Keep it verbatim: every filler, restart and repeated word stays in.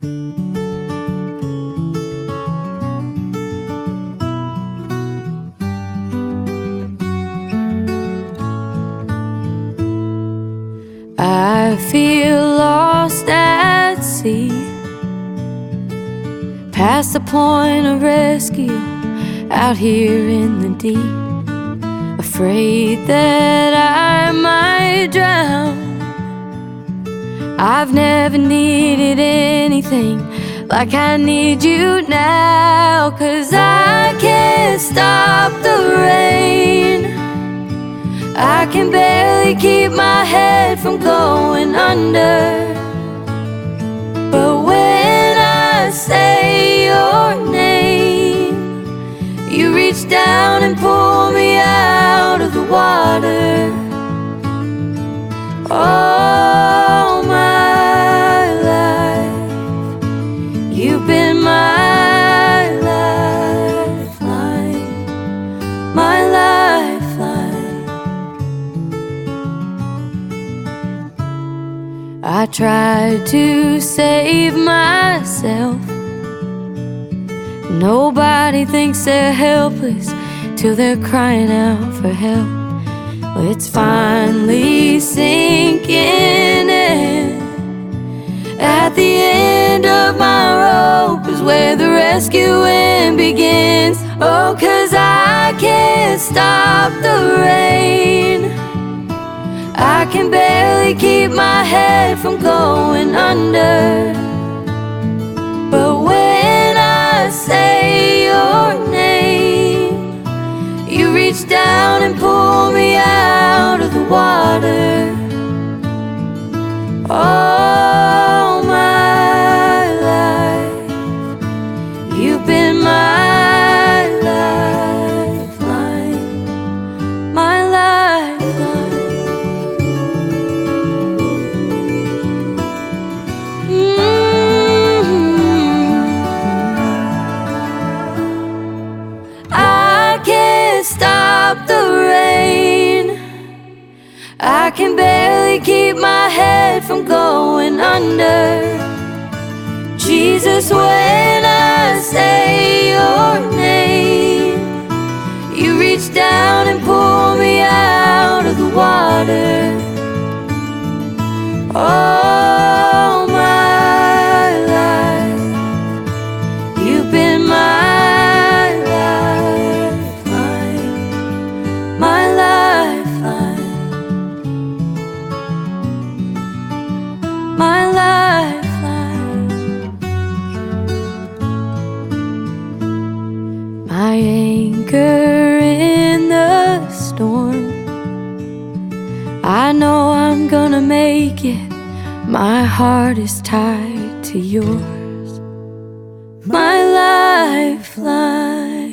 I feel lost at sea, past the point of rescue, out here in the deep, afraid that I might drown. I've never needed anything like I need you now, 'cause I can't stop the rain. I can barely keep my head from going under. But when I say your name, you reach down and pull me out of the water. All my life, you've been my lifeline, my lifeline. I tried to save myself. Nobody thinks they're helpless till they're crying out for help. Well, it's finally sinking in. At the end of my rope is where the rescuing begins. Oh, 'cause I can't stop the rain. I can barely keep my head from going under. But when I say your name, you reach down and pull me out of the water. All my life, you've been my lifeline, my lifeline. Stop the rain. I can barely keep my head from going under. Jesus, when I say your name, you reach down and pull me out of the water. All my life, you've been my my lifeline, my anchor in the storm. I know I'm gonna make it. My heart is tied to yours, my lifeline.